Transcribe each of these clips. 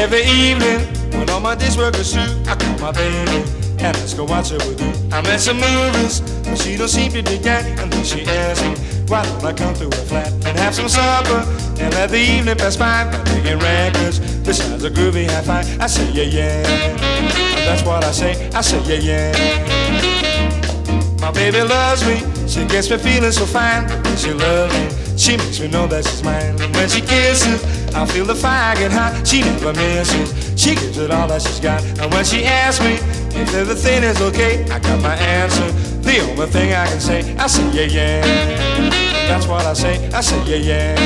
every evening, when all my day's work is through, I call my baby and ask her what's up with you. I'm at some movies, but she don't seem to dig that. And then she asks me, why don't I come to her flat and have some supper and let the evening pass by digging records besides a groovy high-fi. I say yeah, yeah, and that's what I say yeah, yeah. My baby loves me, she gets me feeling so fine. When she loves me, she makes me know that she's mine. And when she kisses, I feel the fire get hot. She never misses, she gives it all that she's got. And when she asks me if everything is okay, I got my answer, the only thing I can say, I say yeah, yeah. That's what I say yeah, yeah.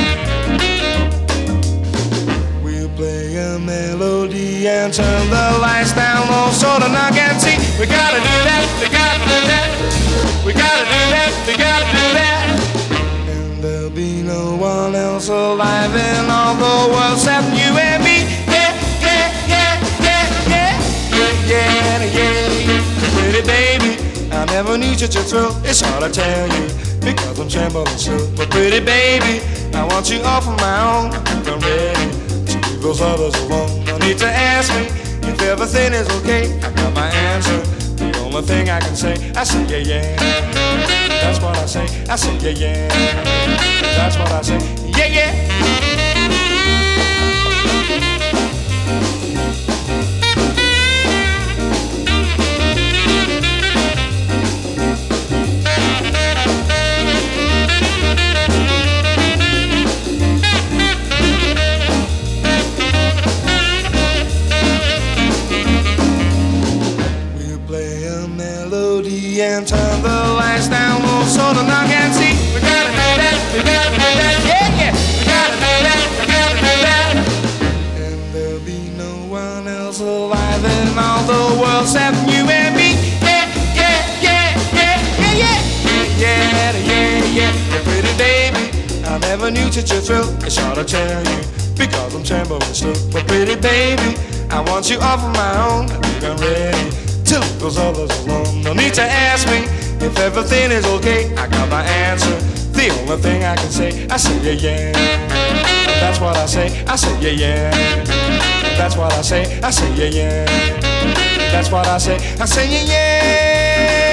We'll play a melody and turn the lights down low so the knock can see. We gotta do that, we gotta do that. We gotta do that, we gotta do that. And there'll be no one else alive in all the world except you and me. Yeah, yeah, yeah, yeah, yeah, yeah, yeah, yeah. Pretty baby, I never knew such a thrill. It's hard to tell you because I'm trembling still. But pretty baby, I want you all for my own. I'm ready to leave those others alone. No need to ask me if everything is okay. I got my answer, the only thing I can say, I say yeah, yeah. That's what I say yeah, yeah. That's what I say, yeah, yeah. And turn the lights down low so the knock can see. We gotta do that, we gotta do that, yeah, yeah. We gotta do that, we gotta do that. And there'll be no one else alive in all the world except you and me. Yeah, yeah, yeah, yeah, yeah, yeah, yeah, yeah, yeah. Yeah, pretty baby, I never knew such a thrill. It's hard to tell you because I'm trembling still. But pretty baby, I want you all for my own. I think I'm ready to leave those others alone. No need to ask me if everything is okay. I got my answer, the only thing I can say, I say yeah, yeah. That's what I say yeah, yeah. That's what I say yeah, yeah. That's what I say yeah, yeah.